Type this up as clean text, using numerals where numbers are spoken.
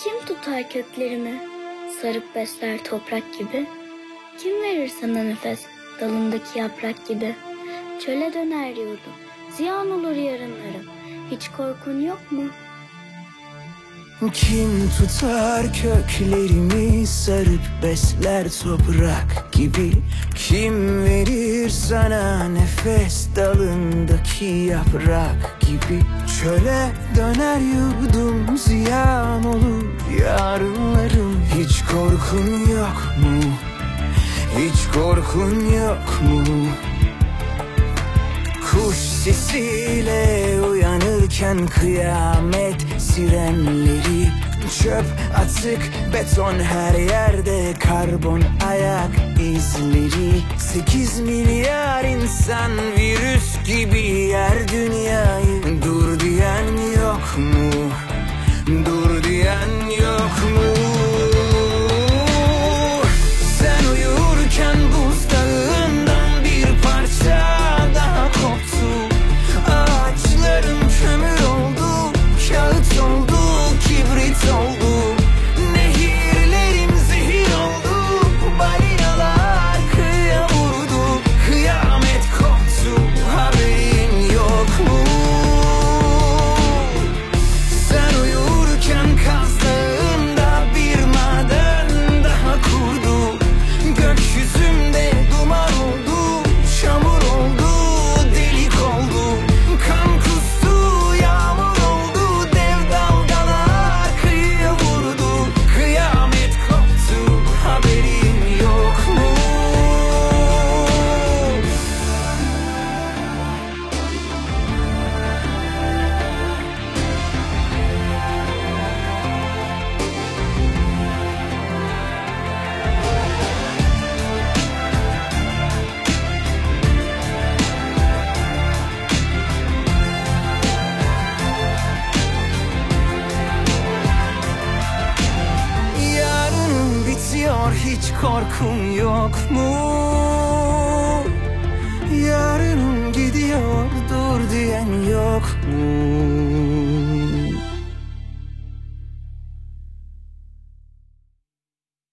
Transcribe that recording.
Kim tutar köklerimi, sarıp besler toprak gibi? Kim verir sana nefes, dalındaki yaprak gibi? Çöle döner yurdum, ziyan olur yarınlarım. Hiç korkun yok mu? Kim tutar köklerimi, sarıp besler toprak gibi? Kim verir sana nefes, dalındaki yaprak gibi? Çöle döner yurdum, ziyan olur yarınlarım. Hiç korkun yok mu? Hiç korkun yok mu? Kuş sesiyle uyanırken kıyamet sirenleri, çöp atık beton her yerde, karbon ayak izleri. 8 milyar insan virüs gibi yer dünyayı. Dur diyen yok mu? Dur diyen yok mu? Sen uyurken buzdağından bir parça daha koptu. Ağaçların kömür oldu, kağıt oldu, kibrit oldu. Nehirlerim zehir oldu, balinalar kıyıya vurdu. Kıyamet koptu, haberin yok mu? Sen uyurken Kaz Dağı'nda bir maden daha kurdu. Gökyüzünde duman oldu, çamur oldu, delik oldu. Kan kustu, yağmur oldu, dev dalgalar kıyıya vurdu. Kıyamet koptu, haberin yok mu? Yarın bitiyor, hiç korkun yok mu? Yarın gidiyor, dur diyen yok mu?